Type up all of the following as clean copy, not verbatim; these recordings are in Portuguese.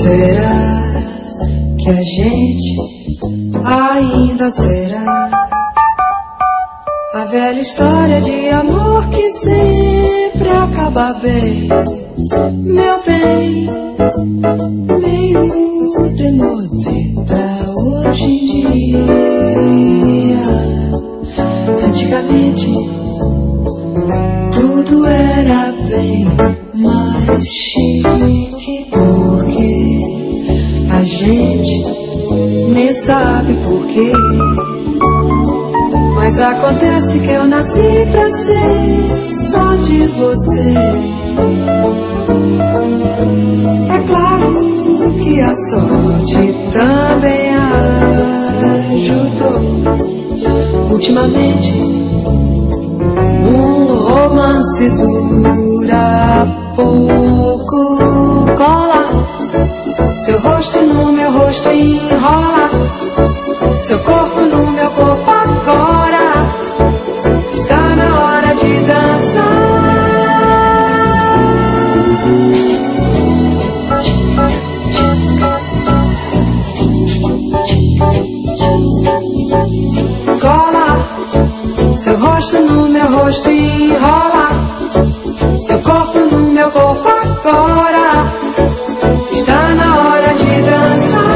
Será que a gente ainda será a velha história de amor que sempre acaba bem? Meu bem, meio demodê pra hoje em dia. Antigamente tudo era bem mais chique, porque a gente nem sabe porquê. Mas acontece que eu nasci pra ser só de você. É claro que a sorte também ajudou. Ultimamente um romance dura pouco. Cola seu rosto no meu rosto e enrola seu corpo no meu corpo agora. Está na hora de dançar. Cola seu rosto no meu rosto e enrola seu corpo no meu corpo agora. Está na hora de dançar.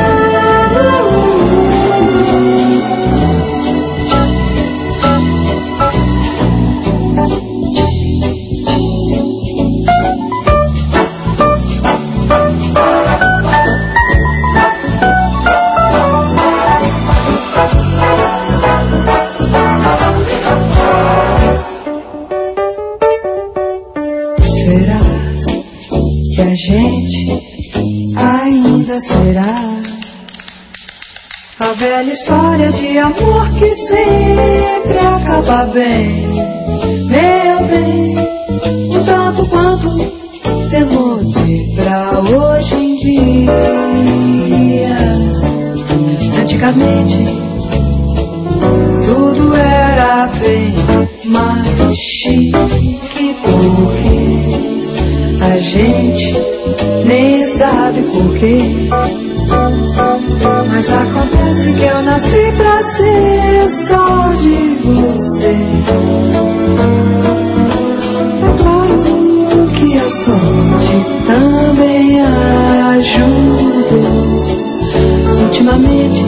Será que a gente ainda será a velha história de amor que sempre acaba bem? Meu bem, o tanto quanto demorei pra hoje em dia. Antigamente tudo era bem mais chique, porque a gente nem sabe porquê. Mas acontece que eu nasci pra ser só de você. É claro que a sorte também ajudou. Ultimamente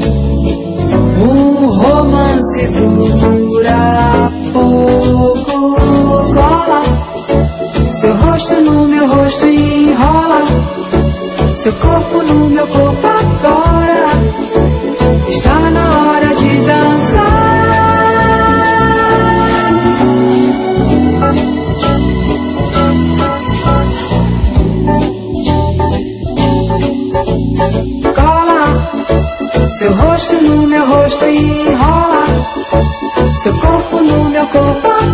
um romance dura pouco. Cola seu rosto no meu rosto e enrola seu corpo no meu corpo agora. Está na hora de dançar. Cola seu rosto no meu rosto e enrola seu corpo no meu corpo agora.